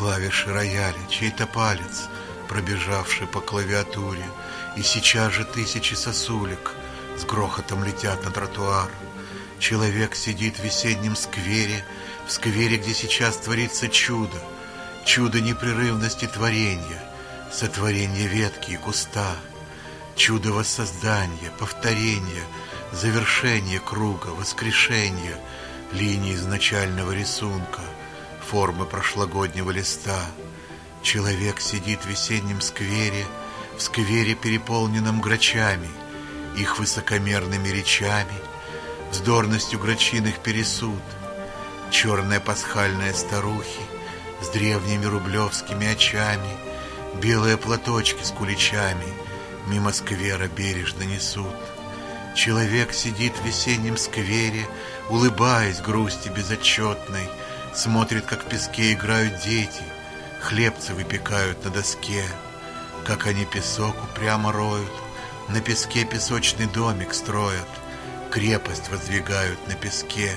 Клавиши рояля, чей-то палец, пробежавший по клавиатуре, и сейчас же тысячи сосулек с грохотом летят на тротуар. Человек сидит в весеннем сквере, в сквере, где сейчас творится чудо, чудо непрерывности творения, сотворение ветки и куста, чудо воссоздания, повторения, завершения круга, воскрешения линии изначального рисунка, формы прошлогоднего листа. Человек сидит в весеннем сквере, в сквере, переполненном грачами, их высокомерными речами, вздорностью грачиных пересуд. Черные пасхальные старухи с древними рублевскими очами, белые платочки с куличами мимо сквера бережно несут. Человек сидит в весеннем сквере, улыбаясь грусти безотчетной, смотрит, как в песке играют дети, хлебцы выпекают на доске, как они песок упрямо роют, на песке песочный домик строят, крепость воздвигают на песке.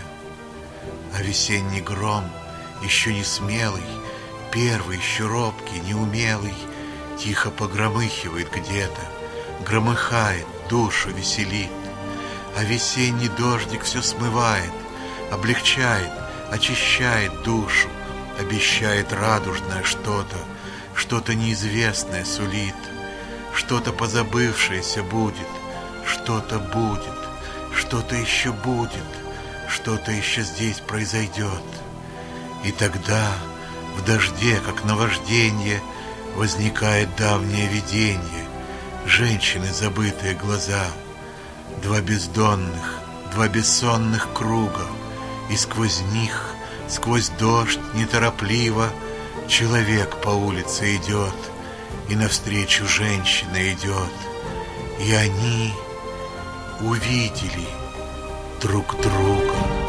А весенний гром, еще не смелый, первый, еще робкий, неумелый, тихо погромыхивает где-то, громыхает, душу веселит. А весенний дождик все смывает, облегчает, очищает душу, обещает радужное что-то, что-то неизвестное сулит, что-то позабывшееся будет, что-то будет, что-то еще будет, что-то еще здесь произойдет. И тогда в дожде, как наважденье, возникает давнее видение, женщины забытые глаза, два бездонных, два бессонных круга, и сквозь них, сквозь дождь неторопливо человек по улице идет, и навстречу женщина идет, и они увидели друг друга.